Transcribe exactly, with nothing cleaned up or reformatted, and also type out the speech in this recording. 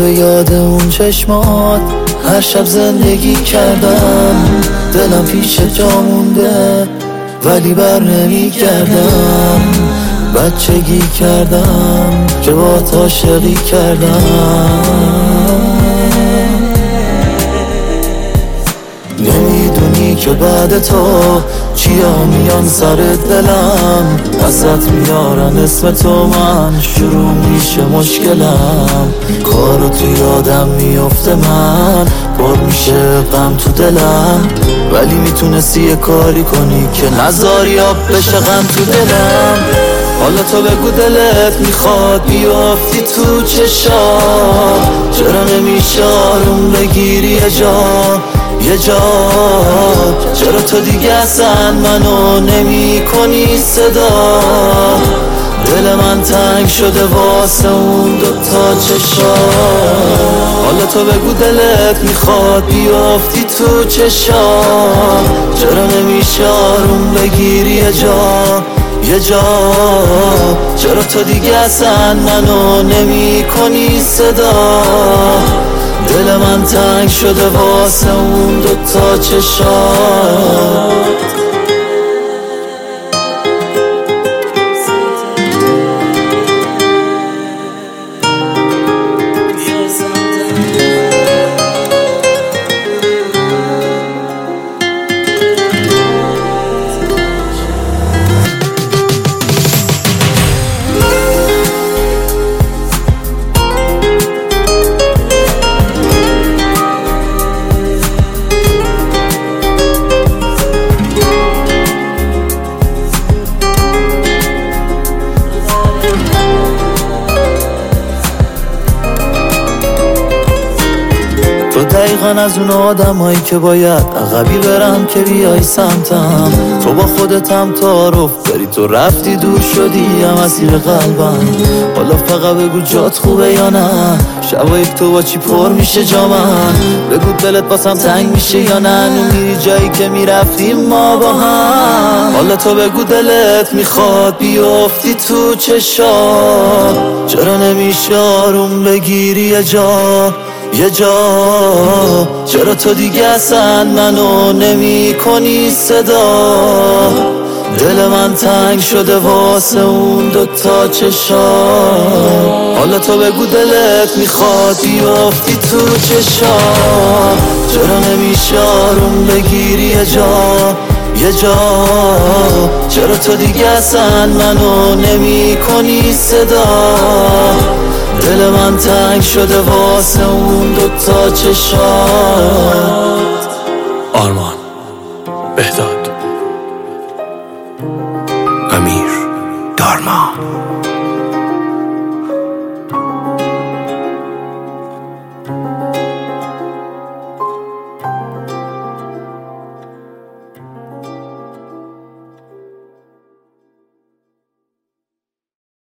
به یاد اون چشمات هر شب زندگی کردم، دلم پیش جا مونده ولی بر نمی کردم. بچگی کردم که با عاشقی کردم. نمیدونی که بعد تو چیا میان سر دلم، ازت میارن اسم تو من شروع میشه مشکلم. کارو تو یادم میفته من پر میشه غم تو دلم، ولی میتونستی یه کاری کنی که نذاری آب بشه غم تو دلم. حالا تو بگو دلت میخواد بیافتی تو چشام، چرا نمیشه آروم بگیری یه جا یه جا؟ چرا تو دیگه اصلا منو نمی کنی صدا؟ دل من تنگ شده واسه اون دوتا چشا. حالا تو بگو دلت میخواد بیافتی تو چشام، چرا نمیشه آروم بگیری یه جا یه جا؟ چرا تو دیگه اصلا منو نمی کنی صدا؟ دل من تنگ شده واسه اون دوتا چشات. تو دقیقاً از اون آدم هایی که باید عقبی برم که بیای سمتم. تو با خودتم تعارف داری، تو رفتی دور شدی هم اسیر قلبم. حالا فقط بگو جات خوبه یا نه، شبایی تو با چی پر میشه جا من؟ بگو دلت باسم تنگ میشه یا نه، نو میری جایی که میرفتیم ما با هم. حالا تو بگو دلت میخواد بیافتی تو چشات، چرا نمیشه آروم بگیری یه جا یه جا؟ چرا تو دیگه اصلا منو نمی کنی صدا؟ دل من تنگ شده واسه اون دوتا چشام. حالا تو بگو دلت میخواد بیافتی تو چشام، چرا نمیشه آروم بگیری یه جا یه جا؟ چرا تو دیگه اصلا منو نمی کنی صدا؟ دل من تنگ شده واسه اون دوتا چشات. آرمان بهداد.